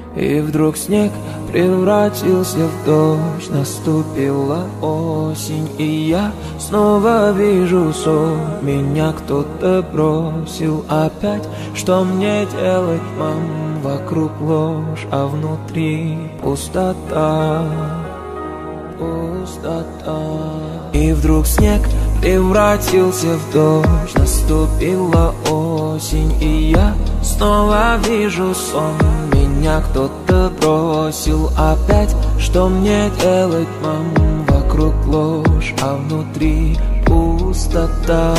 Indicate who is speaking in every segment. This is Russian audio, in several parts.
Speaker 1: И вдруг снег превратился в дождь. Наступила осень, и я снова вижу сон. Меня кто-то бросил опять. Что мне делать, мам? Вокруг ложь, а внутри пустота. Пустота. И вдруг снег превратился в дождь. Наступила осень, и я снова вижу сон. Меня кто-то бросил опять. Что мне делать, мам? Вокруг ложь, а внутри пустота.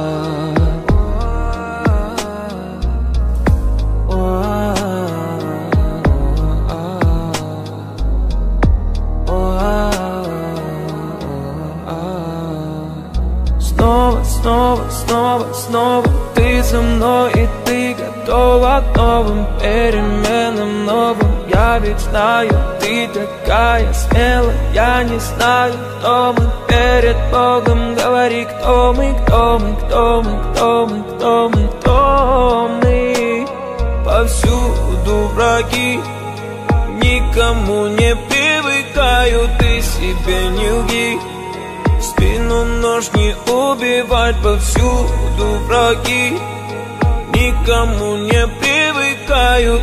Speaker 1: Снова ты со мной, и ты готова к новым переменам, новым. Я ведь знаю, ты такая смелая. Я не знаю, кто мы перед Богом. Говори, кто мы, кто мы, кто мы, кто мы, кто мы, кто мы. Повсюду враги, никому не привыкаю. Ты себе не лги, в спину нож не убивать. Повсюду враги, никому не привыкаю.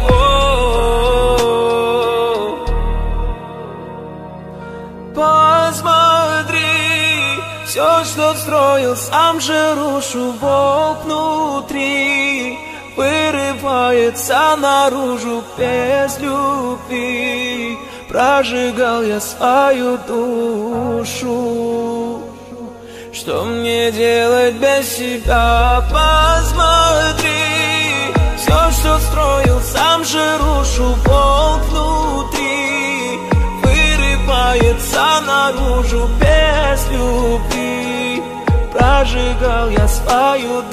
Speaker 1: Посмотри, все, что строил, сам же рушу. Волк внутри вырывается наружу без любви. Прожигал я свою душу. Что мне делать без тебя? Посмотри, все, что строил, сам же рушу. Волк внутри вырывается наружу без любви. Прожигал я свою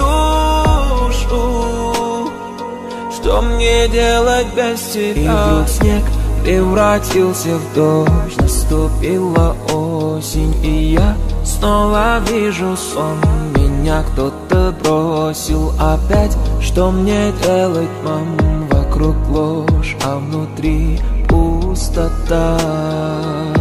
Speaker 1: душу. Что мне делать без тебя? И вдруг снег превратился в дождь. Наступила осень, и я снова вижу сон. Меня кто-то бросил опять. Что мне делать, мам? Вокруг ложь, а внутри пустота.